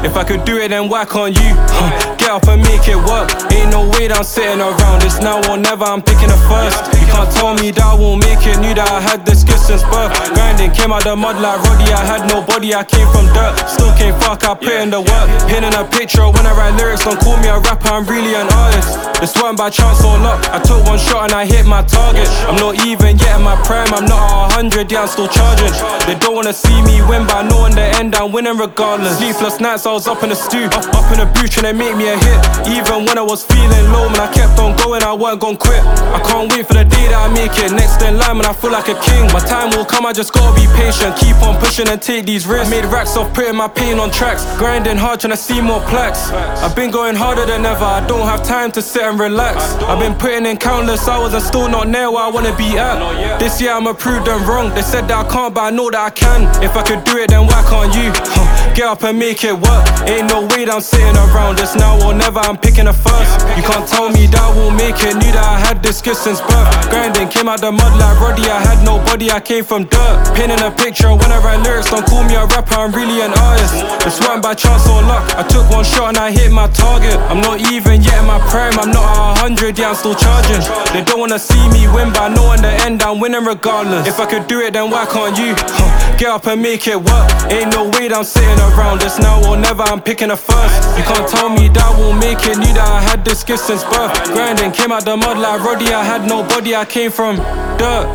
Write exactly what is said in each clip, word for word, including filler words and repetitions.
If I could do it, then why can't you? Huh. Get up and make it work. Ain't no way that I'm sitting around. It's now or never, I'm picking the first. You can't tell me that I won't make it. Knew that I had this gift since birth. Grinding, came out the mud like Roddy. I had nobody, I came from dirt. Still came fuck, I put in the work. Pinning a picture when I write lyrics. Don't call me a rapper, I'm really an artist. This weren't by chance or luck. I took one shot and I hit my target. I'm not even yet in my prime, I'm not at one hundred, yeah, I'm still charging. They don't wanna see me win, but I know in the end I'm winning regardless. Sleepless nights, I was up in the stew, up, up in the booth trying to make me a hit. Even when I was feeling low, man, I kept on going, I weren't gon' quit. I can't wait for the day that I make it. Next in line, man, I feel like a king. My time will come, I just gotta be patient. Keep on pushing and take these risks. I made racks off putting my pain on tracks. Grinding hard, trying to see more plaques. I've been going harder than ever, I don't have time to sit and relax. I've been putting in countless hours and still not near where I wanna be at. This year I'ma prove them wrong. They said that I can't, but I know that I can. If I could do it, then why can't you? Huh. Get up and make it work. Ain't no way that I'm sitting around. It's now or never, I'm picking a first. You can't tell me that I won't make it. Knew that I had this gift since birth. Grinding, came out the mud like Roddy. I had nobody, I came from dirt. Painting a picture when I write lyrics. Don't call me a rapper, I'm really an artist. This weren't by chance or luck. I took one shot and I hit my target. I'm not even yet in my prime, I'm not at one hundred, yeah, I'm still charging. They don't wanna see me win, but I know in the end I'm winning regardless. If I could do it, then why can't you? Huh. Get up and make it work. Ain't no way that I'm sitting around. It's now or never, I'm picking a first. You can't tell me that I won't make it. Knew that I had this gift since birth. Grinding, came out the mud like Roddy. I had nobody, I came from dirt.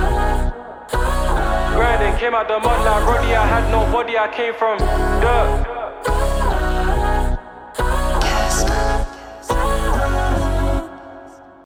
Grinding, came out the mud like Roddy. I had nobody, I came from dirt.